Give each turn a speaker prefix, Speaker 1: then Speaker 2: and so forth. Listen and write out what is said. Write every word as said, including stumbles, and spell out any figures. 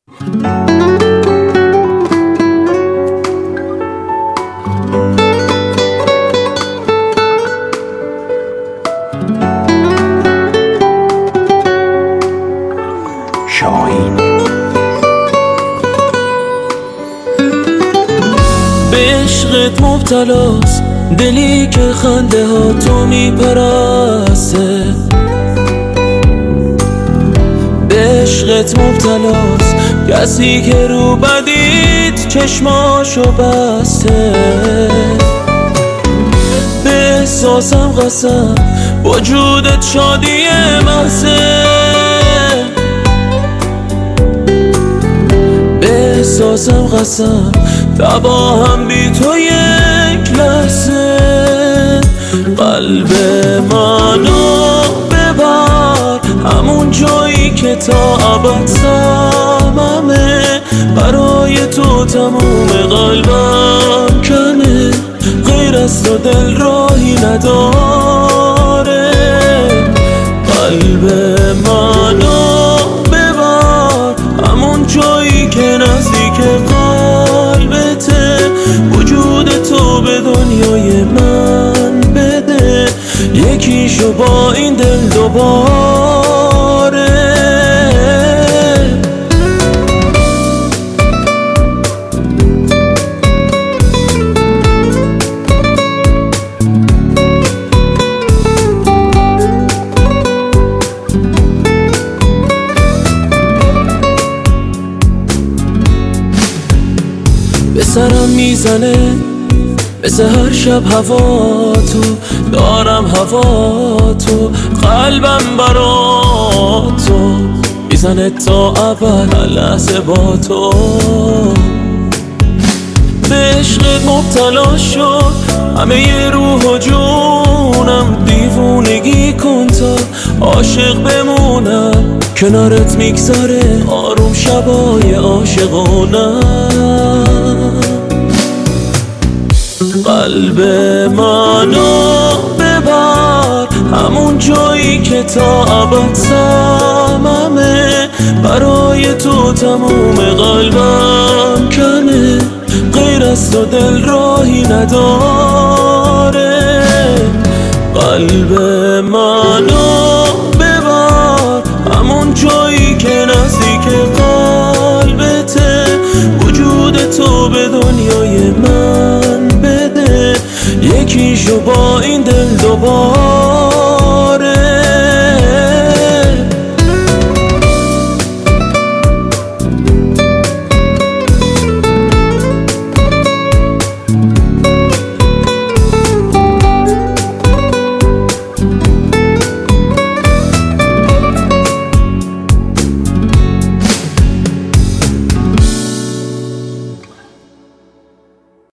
Speaker 1: به عشقت مبتلاست دلی که خنده ها تو میپرسته، به عشقت مبتلاست کسی که رو بدید چشماشو بسته. به احساسم قسم وجودت شادی محضه، به احساسم قسم تباهم بی تو یک لحظه. قلب منو ببر همون جایی که تا ابد صممه، برای تو تموم قلبم کنه، غیر از تو دل راهی نداره. قلب منو ببر همون جایی که نزدیک قلبته، وجود تو به دنیای من بده، یکیشو با این دل دوباره. به سرم میزنه مثل هر شب هوا تو، دارم هوا تو، قلبم برا تو میزنه تا ابد هر لحظه با تو. به عشقت مبتلا شد همه ی روح و جونم، دیوونگی کن تا عاشق بمونم، کنارت میگذره آروم شبای عاشقونم. قلب منو ببر همون جایی که تا ابد صممه، برای تو تموم قلبم کنه، غیر از تو دل راهی نداره. قلب منو ببر همون جایی که نزدیک قلبته، وجود تو به دنیای من بده، یکیشو با